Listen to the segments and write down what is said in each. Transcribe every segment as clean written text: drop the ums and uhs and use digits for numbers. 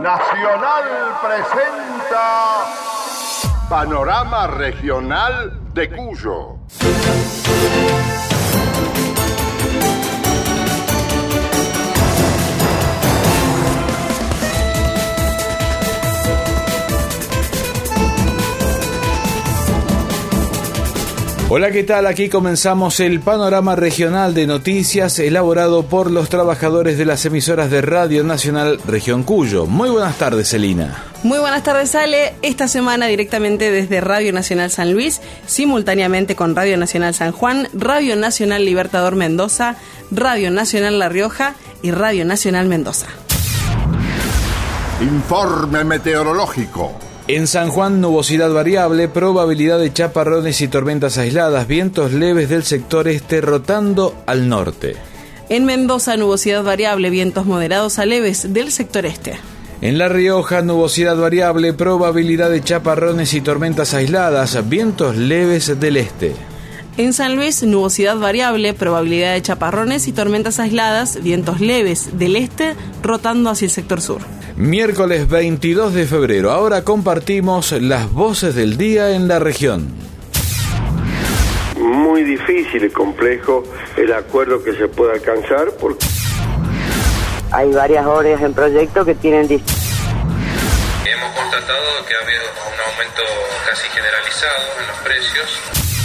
Nacional presenta Panorama Regional de Cuyo. Hola, ¿qué tal? Aquí comenzamos el panorama regional de noticias elaborado por los trabajadores de las emisoras de Radio Nacional Región Cuyo. Muy buenas tardes, Celina. Muy buenas tardes, Ale. Esta semana directamente desde Radio Nacional San Luis, simultáneamente con Radio Nacional San Juan, Radio Nacional Libertador Mendoza, Radio Nacional La Rioja y Radio Nacional Mendoza. Informe meteorológico. En San Juan, nubosidad variable, probabilidad de chaparrones y tormentas aisladas, vientos leves del sector este rotando al norte. En Mendoza, nubosidad variable, vientos moderados a leves del sector este. En La Rioja, nubosidad variable, probabilidad de chaparrones y tormentas aisladas, vientos leves del este. En San Luis, nubosidad variable, probabilidad de chaparrones y tormentas aisladas, vientos leves del este, rotando hacia el sector sur. Miércoles 22 de febrero, ahora compartimos las voces del día en la región. Muy difícil y complejo el acuerdo que se puede alcanzar porque hay varias áreas en proyecto que tienen Hemos constatado que ha habido un aumento casi generalizado en los precios.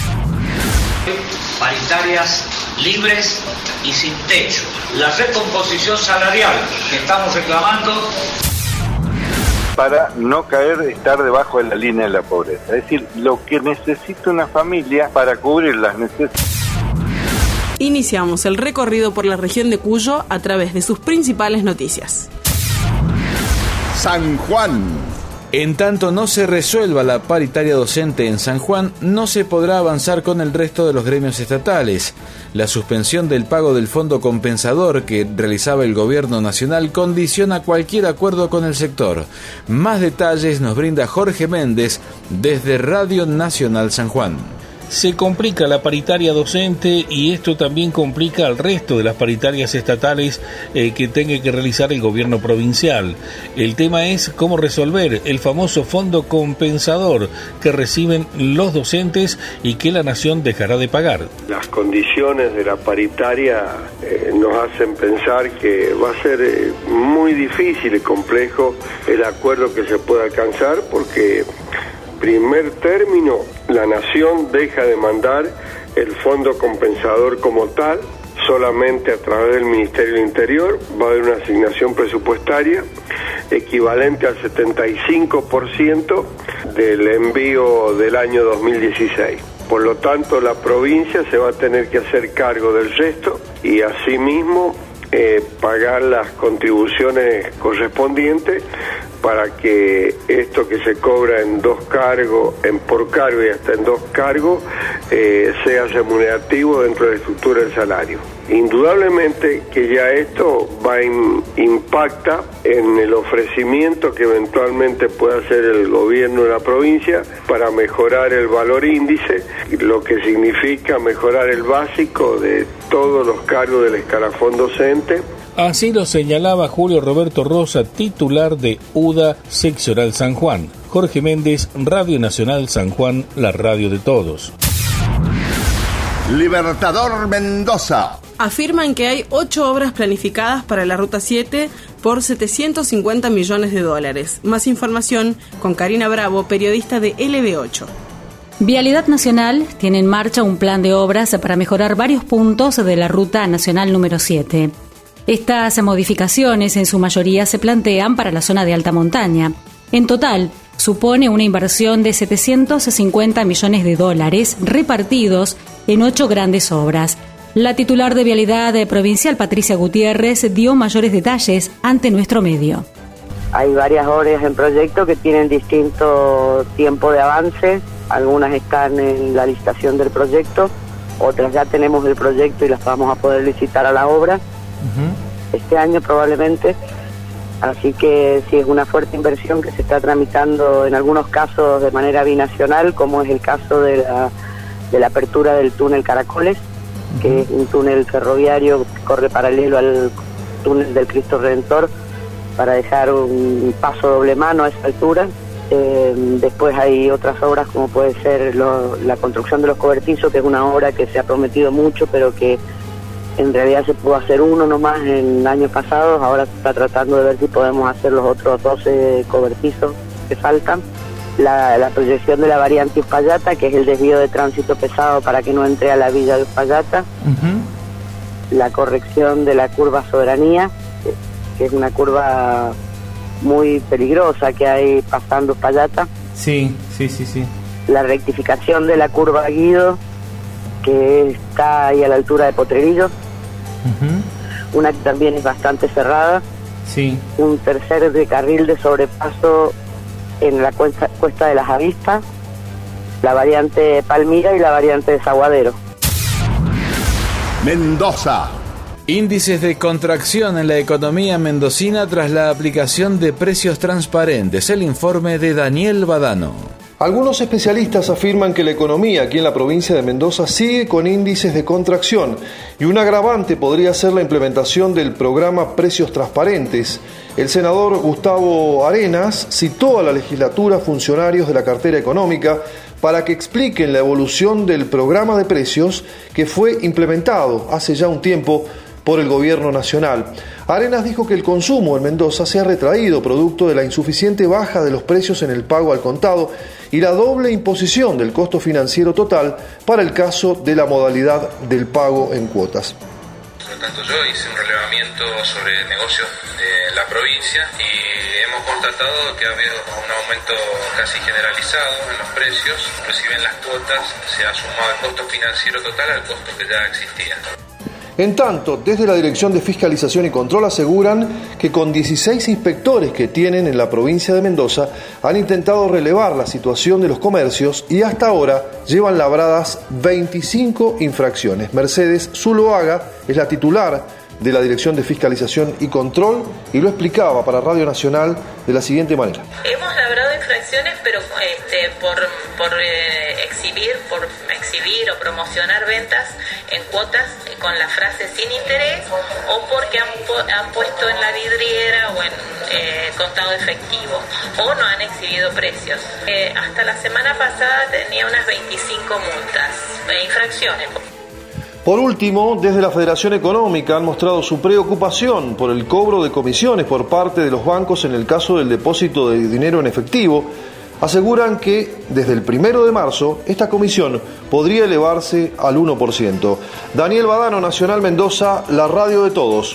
Paritarias libres y sin techo. La recomposición salarial que estamos reclamando para no caer, estar debajo de la línea de la pobreza. Es decir, lo que necesita una familia para cubrir las necesidades. Iniciamos el recorrido por la región de Cuyo a través de sus principales noticias. San Juan. En tanto no se resuelva la paritaria docente en San Juan, no se podrá avanzar con el resto de los gremios estatales. La suspensión del pago del fondo compensador que realizaba el gobierno nacional condiciona cualquier acuerdo con el sector. Más detalles nos brinda Jorge Méndez desde Radio Nacional San Juan. Se complica la paritaria docente y esto también complica al resto de las paritarias estatales que tenga que realizar el gobierno provincial. El tema es cómo resolver el famoso fondo compensador que reciben los docentes y que la nación dejará de pagar. Las condiciones de la paritaria nos hacen pensar que va a ser muy difícil y complejo el acuerdo que se pueda alcanzar porque primer término, la nación deja de mandar el fondo compensador como tal, solamente a través del Ministerio del Interior va a haber una asignación presupuestaria equivalente al 75% del envío del año 2016. Por lo tanto, la provincia se va a tener que hacer cargo del resto y asimismo pagar las contribuciones correspondientes para que esto que se cobra en dos cargos, por cargo y hasta en dos cargos, sea remunerativo dentro de la estructura del salario. Indudablemente que ya esto impacta en el ofrecimiento que eventualmente pueda hacer el gobierno de la provincia para mejorar el valor índice, lo que significa mejorar el básico de todos los cargos del escalafón docente. Así lo señalaba Julio Roberto Rosa, titular de UDA Seccional San Juan. Jorge Méndez, Radio Nacional San Juan, la radio de todos. Libertador Mendoza. Afirman que hay 8 obras planificadas para la Ruta 7 por $750 millones. Más información con Karina Bravo, periodista de LB8. Vialidad Nacional tiene en marcha un plan de obras para mejorar varios puntos de la Ruta Nacional número 7. Estas modificaciones en su mayoría se plantean para la zona de alta montaña. En total, supone una inversión de $750 millones repartidos en 8 grandes obras. La titular de Vialidad Provincial, Patricia Gutiérrez, dio mayores detalles ante nuestro medio. Hay varias áreas en proyecto que tienen distinto tiempo de avance. Algunas están en la licitación del proyecto, otras ya tenemos el proyecto y las vamos a poder licitar a la obra. Este año probablemente, así que sí es una fuerte inversión que se está tramitando en algunos casos de manera binacional, como es el caso de la apertura del túnel Caracoles, que es un túnel ferroviario que corre paralelo al túnel del Cristo Redentor para dejar un paso doble mano a esa altura. Después hay otras obras como puede ser la construcción de los cobertizos, que es una obra que se ha prometido mucho, pero que en realidad se pudo hacer uno nomás en años pasados. Ahora se está tratando de ver si podemos hacer los otros 12 cobertizos que faltan. La proyección de la variante Uspallata, que es el desvío de tránsito pesado para que no entre a la villa de Uspallata. La corrección de la curva Soberanía, que es una curva muy peligrosa que hay pasando Uspallata. Sí. La rectificación de la curva Guido, que está ahí a la altura de Potrerillos. Una que también es bastante cerrada. Sí. Un tercer de carril de sobrepaso en la cuesta de las Avispas, la variante Palmira y la variante Desaguadero. Mendoza. Índices de contracción en la economía mendocina tras la aplicación de precios transparentes. El informe de Daniel Badano. Algunos especialistas afirman que la economía aquí en la provincia de Mendoza sigue con índices de contracción y un agravante podría ser la implementación del programa Precios Transparentes. El senador Gustavo Arenas citó a la legislatura funcionarios de la cartera económica para que expliquen la evolución del programa de precios que fue implementado hace ya un tiempo por el gobierno nacional. Arenas dijo que el consumo en Mendoza se ha retraído producto de la insuficiente baja de los precios en el pago al contado y la doble imposición del costo financiero total para el caso de la modalidad del pago en cuotas. Por lo tanto, yo hice un relevamiento sobre negocios de la provincia y hemos constatado que ha habido un aumento casi generalizado en los precios, inclusive en las cuotas se ha sumado el costo financiero total al costo que ya existía. En tanto, desde la Dirección de Fiscalización y Control aseguran que con 16 inspectores que tienen en la provincia de Mendoza han intentado relevar la situación de los comercios y hasta ahora llevan labradas 25 infracciones. Mercedes Zuloaga es la titular de la Dirección de Fiscalización y Control y lo explicaba para Radio Nacional de la siguiente manera. Hemos labrado infracciones, pero por exhibir o promocionar ventas en cuotas con la frase sin interés o porque han puesto en la vidriera o en contado efectivo o no han exhibido precios. Hasta la semana pasada tenía unas 25 multas, infracciones. Por último, desde la Federación Económica han mostrado su preocupación por el cobro de comisiones por parte de los bancos en el caso del depósito de dinero en efectivo. Aseguran que desde el 1 de marzo esta comisión podría elevarse al 1%. Daniel Badano, Nacional Mendoza, la radio de todos.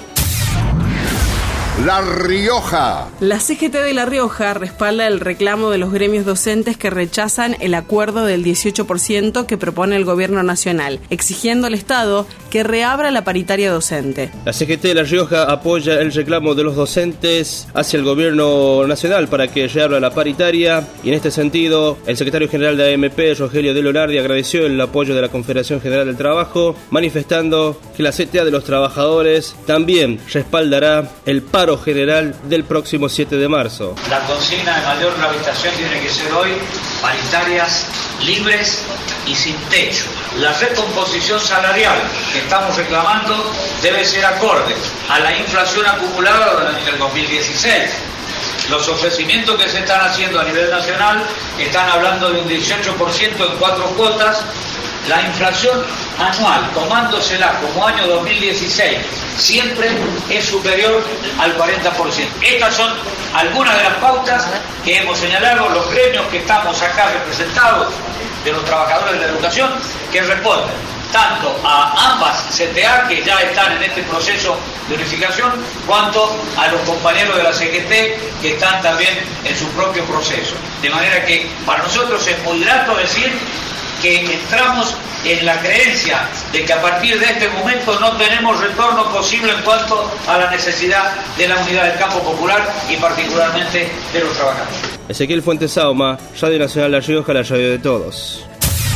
La Rioja. La CGT de La Rioja respalda el reclamo de los gremios docentes que rechazan el acuerdo del 18% que propone el gobierno nacional, exigiendo al Estado que reabra la paritaria docente. La CGT de La Rioja apoya el reclamo de los docentes hacia el gobierno nacional para que reabra la paritaria y en este sentido el secretario general de AMP, Rogelio de Leonardi, agradeció el apoyo de la Confederación General del Trabajo, manifestando que la CTA de los trabajadores también respaldará el paro general del próximo 7 de marzo. La consigna de mayor gravitación tiene que ser hoy paritarias libres y sin techo. La recomposición salarial que estamos reclamando debe ser acorde a la inflación acumulada durante el 2016. Los ofrecimientos que se están haciendo a nivel nacional están hablando de un 18% en 4 cuotas. La inflación anual, tomándosela como año 2016, siempre es superior al 40%. Estas son algunas de las pautas que hemos señalado los gremios que estamos acá representados de los trabajadores de la educación, que responden tanto a ambas CTA que ya están en este proceso de unificación, cuanto a los compañeros de la CGT que están también en su propio proceso. De manera que para nosotros es muy grato decir que entramos en la creencia de que a partir de este momento no tenemos retorno posible en cuanto a la necesidad de la unidad del campo popular y particularmente de los trabajadores. Ezequiel Fuentes Sauma, Radio Nacional La Rioja, la radio de todos.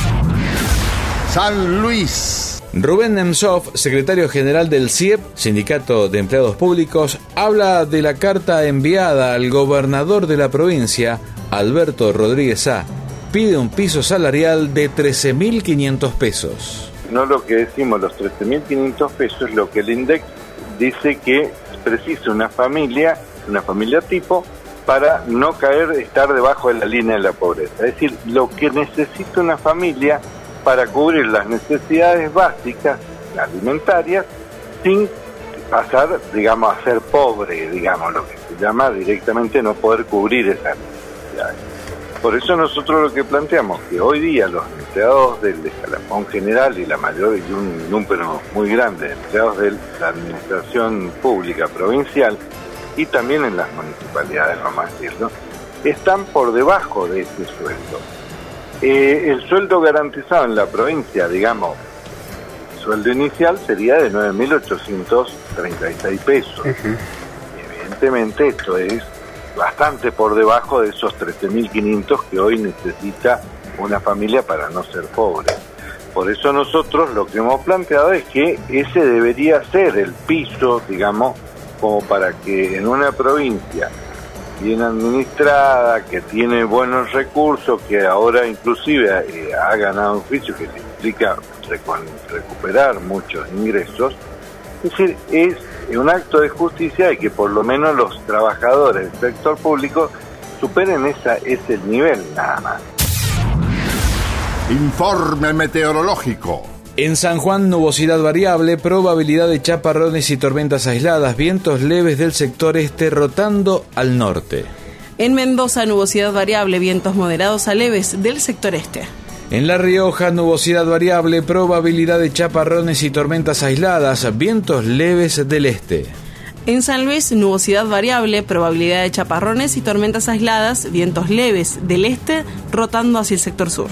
San Luis. Rubén Nemtsov, secretario general del CIEP, Sindicato de Empleados Públicos, habla de la carta enviada al gobernador de la provincia, Alberto Rodríguez A. Pide un piso salarial de 13.500 pesos. No lo que decimos, los 13.500 pesos, lo que el INDEC dice que precisa una familia una familia tipo, para no estar debajo de la línea de la pobreza. Es decir, lo que necesita una familia para cubrir las necesidades básicas alimentarias sin pasar, digamos, a ser pobre, digamos, lo que se llama directamente no poder cubrir esas necesidades. Por eso nosotros lo que planteamos que hoy día los empleados del escalafón general y un número muy grande de empleados de la administración pública provincial y también en las municipalidades, vamos a decirlo, están por debajo de ese sueldo. El sueldo garantizado en la provincia, digamos, el sueldo inicial sería de 9.836 pesos. Evidentemente esto es bastante por debajo de esos 13.500 que hoy necesita una familia para no ser pobre. Por eso nosotros lo que hemos planteado es que ese debería ser el piso, digamos, como para que en una provincia bien administrada, que tiene buenos recursos, que ahora inclusive ha ganado un juicio que le implica recuperar muchos ingresos, es decir, es un acto de justicia y que por lo menos los trabajadores del sector público superen ese nivel nada más. Informe meteorológico. En San Juan, nubosidad variable, probabilidad de chaparrones y tormentas aisladas, vientos leves del sector este rotando al norte. En Mendoza, nubosidad variable, vientos moderados a leves del sector este. En La Rioja, nubosidad variable, probabilidad de chaparrones y tormentas aisladas, vientos leves del este. En San Luis, nubosidad variable, probabilidad de chaparrones y tormentas aisladas, vientos leves del este, rotando hacia el sector sur.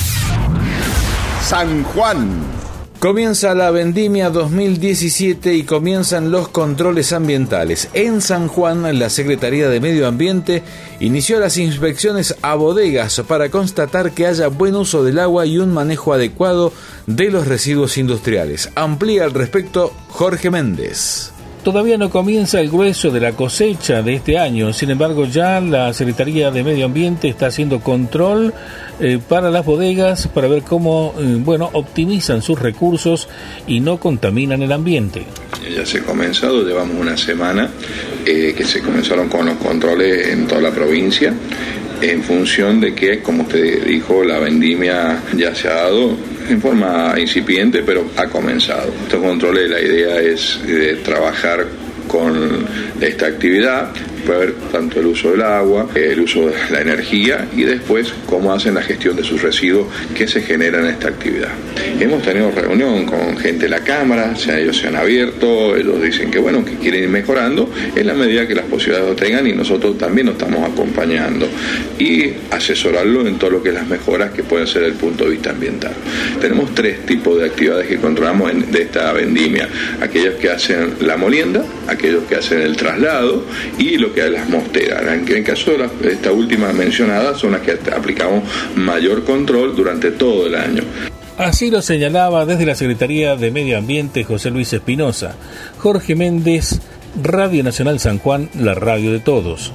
San Juan. Comienza la vendimia 2017 y comienzan los controles ambientales. En San Juan, la Secretaría de Medio Ambiente inició las inspecciones a bodegas para constatar que haya buen uso del agua y un manejo adecuado de los residuos industriales. Amplía al respecto Jorge Méndez. Todavía no comienza el grueso de la cosecha de este año, sin embargo ya la Secretaría de Medio Ambiente está haciendo control para las bodegas para ver cómo optimizan sus recursos y no contaminan el ambiente. Ya se ha comenzado, llevamos una semana que se comenzaron con los controles en toda la provincia, en función de que, como usted dijo, la vendimia ya se ha dado en forma incipiente, pero ha comenzado. Estos controles, la idea es trabajar con esta actividad, ver tanto el uso del agua, el uso de la energía y después cómo hacen la gestión de sus residuos que se generan en esta actividad. Hemos tenido reunión con gente de la Cámara, ellos se han abierto, ellos dicen que que quieren ir mejorando en la medida que las posibilidades lo tengan y nosotros también nos estamos acompañando y asesorarlo en todo lo que es las mejoras que pueden ser desde el punto de vista ambiental. Tenemos 3 tipos de actividades que controlamos de esta vendimia: aquellos que hacen la molienda, aquellos que hacen el traslado y lo que es las mosteras. En el caso de esta última mencionada son las que aplicamos mayor control durante todo el año. Así lo señalaba desde la Secretaría de Medio Ambiente José Luis Espinosa. Jorge Méndez, Radio Nacional San Juan, la radio de todos.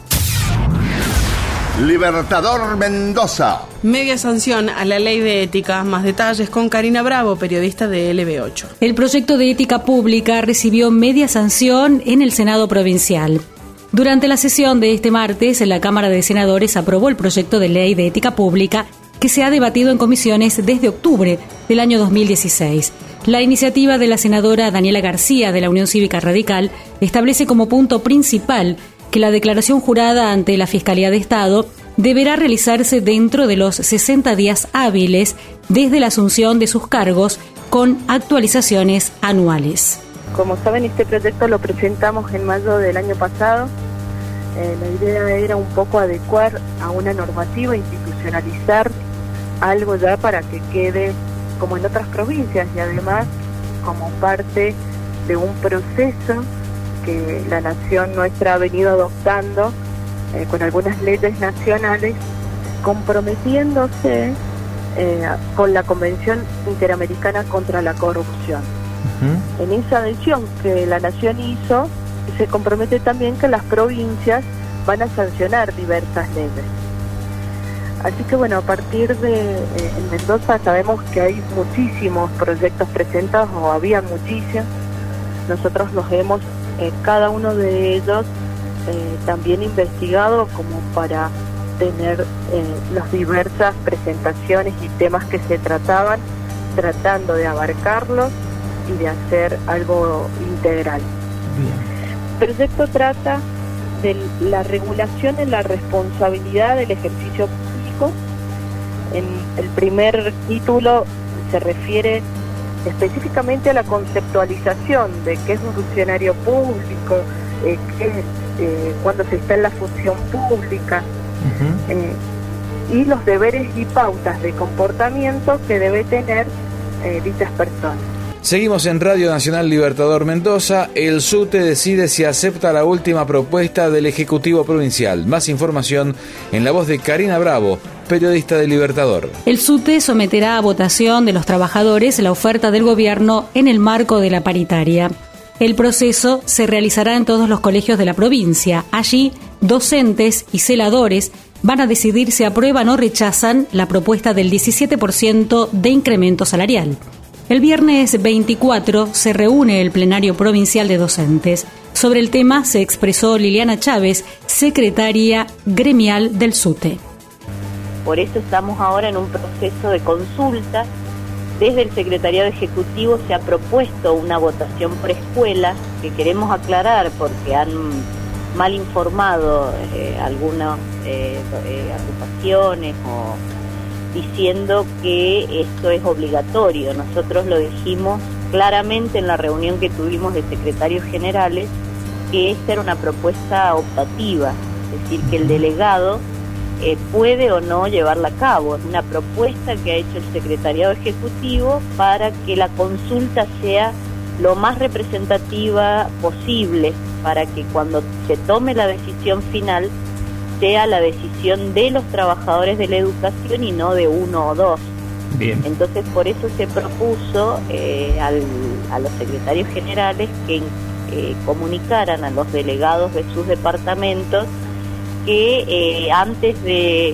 Libertador Mendoza. Media sanción a la ley de ética. Más detalles con Karina Bravo, periodista de LB8. El proyecto de ética pública recibió media sanción en el Senado provincial. Durante la sesión de este martes, la Cámara de Senadores aprobó el proyecto de ley de ética pública que se ha debatido en comisiones desde octubre del año 2016. La iniciativa de la senadora Daniela García de la Unión Cívica Radical establece como punto principal que la declaración jurada ante la Fiscalía de Estado deberá realizarse dentro de los 60 días hábiles desde la asunción de sus cargos con actualizaciones anuales. Como saben, este proyecto lo presentamos en mayo del año pasado. La idea era un poco adecuar a una normativa, institucionalizar algo ya para que quede como en otras provincias y además como parte de un proceso que la nación nuestra ha venido adoptando con algunas leyes nacionales, comprometiéndose con la Convención Interamericana contra la Corrupción. En esa adhesión que la nación hizo, se compromete también que las provincias van a sancionar diversas leyes. Así que a partir de en Mendoza sabemos que hay muchísimos proyectos presentados, o había muchísimos. Nosotros los hemos, cada uno de ellos, también investigado como para tener las diversas presentaciones y temas que se trataban, tratando de abarcarlos y de hacer algo integral. El proyecto trata de la regulación en la responsabilidad del ejercicio público. En el primer título se refiere específicamente a la conceptualización de qué es un funcionario público, cuando se está en la función pública, y los deberes y pautas de comportamiento que debe tener dichas personas. Seguimos en Radio Nacional Libertador Mendoza. El SUTE decide si acepta la última propuesta del Ejecutivo Provincial. Más información en la voz de Karina Bravo, periodista de Libertador. El SUTE someterá a votación de los trabajadores la oferta del gobierno en el marco de la paritaria. El proceso se realizará en todos los colegios de la provincia. Allí, docentes y celadores van a decidir si aprueban o rechazan la propuesta del 17% de incremento salarial. El viernes 24 se reúne el plenario provincial de docentes. Sobre el tema se expresó Liliana Chávez, secretaria gremial del SUTE. Por eso estamos ahora en un proceso de consulta. Desde el Secretariado Ejecutivo se ha propuesto una votación por escuela, que queremos aclarar porque han mal informado algunas agrupaciones o diciendo que esto es obligatorio. Nosotros lo dijimos claramente en la reunión que tuvimos de secretarios generales, que esta era una propuesta optativa, es decir, que el delegado puede o no llevarla a cabo. Es una propuesta que ha hecho el Secretariado Ejecutivo para que la consulta sea lo más representativa posible, para que cuando se tome la decisión final sea la decisión de los trabajadores de la educación y no de uno o dos. Bien. Entonces por eso se propuso a los secretarios generales que comunicaran a los delegados de sus departamentos que antes de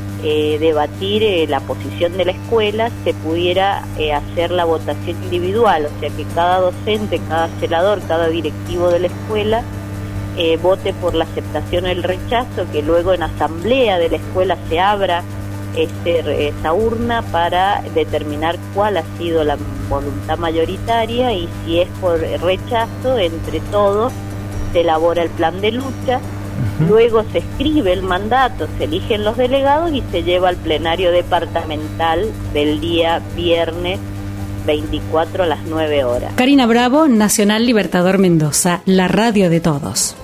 debatir la posición de la escuela se pudiera hacer la votación individual, o sea que cada docente, cada celador, cada directivo de la escuela vote por la aceptación o el rechazo, que luego en asamblea de la escuela se abra esa urna para determinar cuál ha sido la voluntad mayoritaria, y si es por rechazo, entre todos se elabora el plan de lucha. Luego se escribe el mandato, se eligen los delegados y se lleva al plenario departamental del día viernes 24 a las 9 horas. Karina Bravo, Nacional Libertador Mendoza, la radio de todos.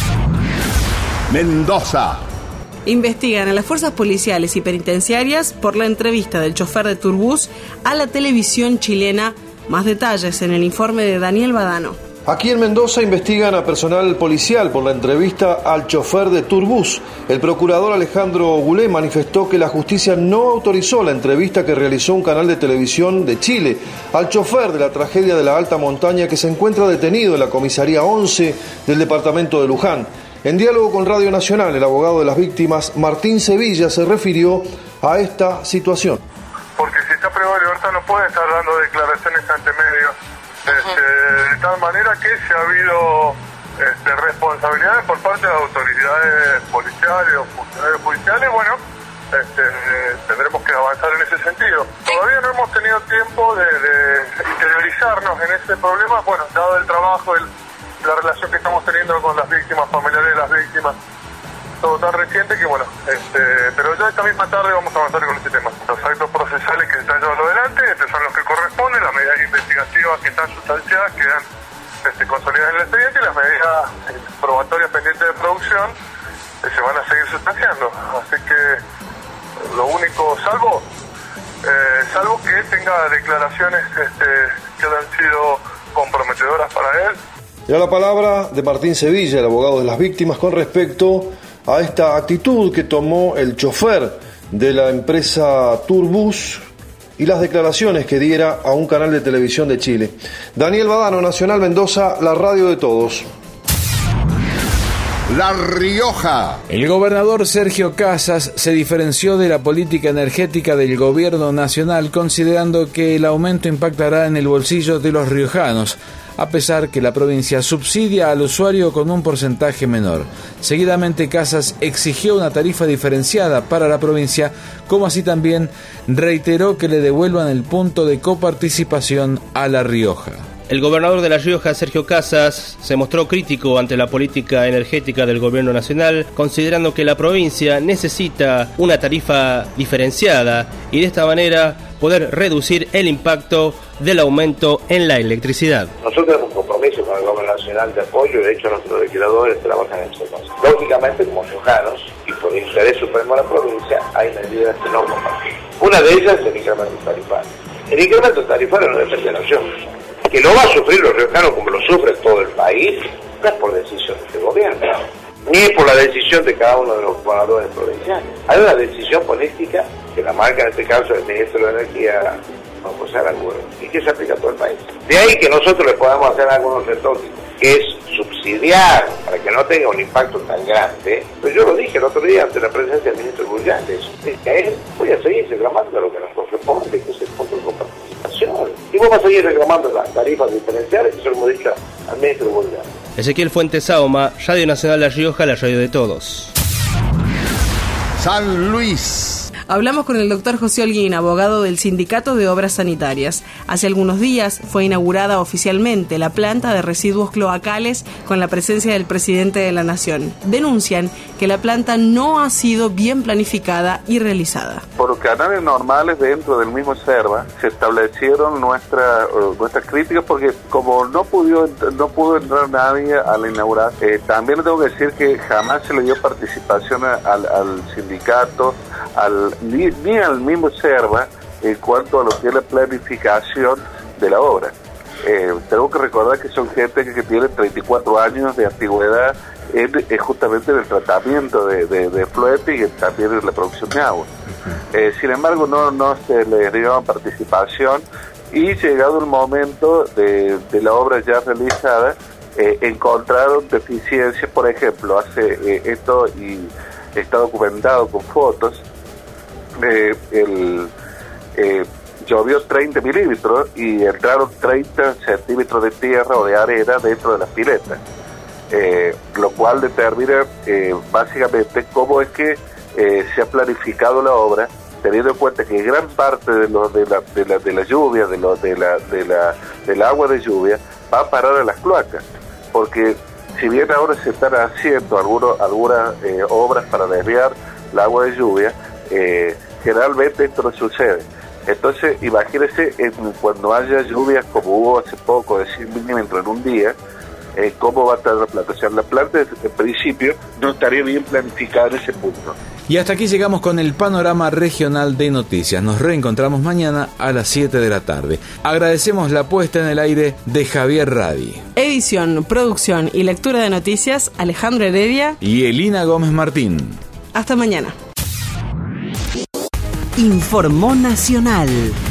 Mendoza. Investigan a las fuerzas policiales y penitenciarias por la entrevista del chofer de Turbus a la televisión chilena. Más detalles en el informe de Daniel Badano. Aquí en Mendoza investigan a personal policial por la entrevista al chofer de Turbus. El procurador Alejandro Gulé manifestó que la justicia no autorizó la entrevista que realizó un canal de televisión de Chile al chofer de la tragedia de la alta montaña, que se encuentra detenido en la comisaría 11 del departamento de Luján. En diálogo con Radio Nacional, el abogado de las víctimas, Martín Sevilla, se refirió a esta situación. Porque si está privado de libertad no puede estar dando declaraciones ante medios. De tal manera que si ha habido responsabilidades por parte de las autoridades policiales o funcionarios judiciales, bueno, tendremos que avanzar en ese sentido. Todavía no hemos tenido tiempo de interiorizarnos en ese problema, bueno, dado el trabajo, la relación que estamos teniendo con las víctimas, familiares de las víctimas, todo tan reciente que bueno, pero ya esta misma tarde vamos a avanzar con este tema. Los actos procesales que se están llevando adelante, son los que corresponden, las medidas investigativas que están sustanciadas quedan consolidadas en el expediente, y las medidas probatorias pendientes de producción se van a seguir sustanciando. Así que lo único, salvo que tenga declaraciones que han sido comprometedoras para él. Y a la palabra de Martín Sevilla, el abogado de las víctimas, con respecto a esta actitud que tomó el chofer de la empresa Turbus y las declaraciones que diera a un canal de televisión de Chile. Daniel Badano, Nacional Mendoza, la radio de todos. La Rioja. El gobernador Sergio Casas se diferenció de la política energética del gobierno nacional, considerando que el aumento impactará en el bolsillo de los riojanos, a pesar que la provincia subsidia al usuario con un porcentaje menor. Seguidamente, Casas exigió una tarifa diferenciada para la provincia, como así también reiteró que le devuelvan el punto de coparticipación a La Rioja. El gobernador de La Rioja, Sergio Casas, se mostró crítico ante la política energética del gobierno nacional, considerando que la provincia necesita una tarifa diferenciada y de esta manera poder reducir el impacto del aumento en la electricidad. Nosotros tenemos un compromiso con el gobierno nacional de apoyo y de hecho nuestros legisladores trabajan en eso. Lógicamente, como riojanos y por interés supremo de la provincia, hay medidas que no compartimos. Una de ellas es el incremento tarifario. El incremento tarifario no depende de la nación. Que lo va a sufrir los riojanos como lo sufre todo el país, no es por decisión de este gobierno, ni por la decisión de cada uno de los gobernadores provinciales. Hay una decisión política que la marca en este caso el ministro de Energía, José Aranguren, y que se aplica a todo el país. De ahí que nosotros le podamos hacer algunos retóticos, que es subsidiar para que no tenga un impacto tan grande. Pero yo lo dije el otro día ante la presencia del ministro Burgales, que voy a seguir reclamando lo que nos corresponde, que es el punto de coparticipación. Y vamos a seguir reclamando las tarifas diferenciales, que se lo hemos dicho al ministro Burgales. Ezequiel Fuentes Sauma, Radio Nacional La Rioja, la radio de todos. San Luis. Hablamos con el doctor José Holguín, abogado del Sindicato de Obras Sanitarias. Hace algunos días fue inaugurada oficialmente la planta de residuos cloacales con la presencia del presidente de la Nación. Denuncian que la planta no ha sido bien planificada y realizada. Por los canales normales dentro del mismo SERVA se establecieron nuestras críticas porque como no pudo entrar nadie a la inauguración, también le tengo que decir que jamás se le dio participación al sindicato, ni al mismo SERVA en cuanto a lo que es la planificación de la obra. Tengo que recordar que son gente que tiene 34 años de antigüedad justamente en el tratamiento de fluete y también en la producción de agua. Sin embargo, no se les dio participación y llegado el momento de la obra ya realizada, encontraron deficiencias. Por ejemplo, esto y está documentado con fotos. Llovió 30 milímetros y entraron 30 centímetros de tierra o de arena dentro de las piletas, lo cual determina básicamente cómo es que se ha planificado la obra, teniendo en cuenta que gran parte de la lluvia, del agua de lluvia, va a parar a las cloacas, porque si bien ahora se están haciendo algunas obras para desviar el agua de lluvia, generalmente esto no sucede. Entonces, imagínense cuando haya lluvias como hubo hace poco, de 100 milímetros en un día, cómo va a estar la planta. O sea, la planta, en principio, no estaría bien planificada en ese punto. Y hasta aquí llegamos con el panorama regional de noticias. Nos reencontramos mañana a las 7 de la tarde. Agradecemos la puesta en el aire de Javier Radi. Edición, producción y lectura de noticias, Alejandro Heredia y Elina Gómez Martín. Hasta mañana. Informó Nacional.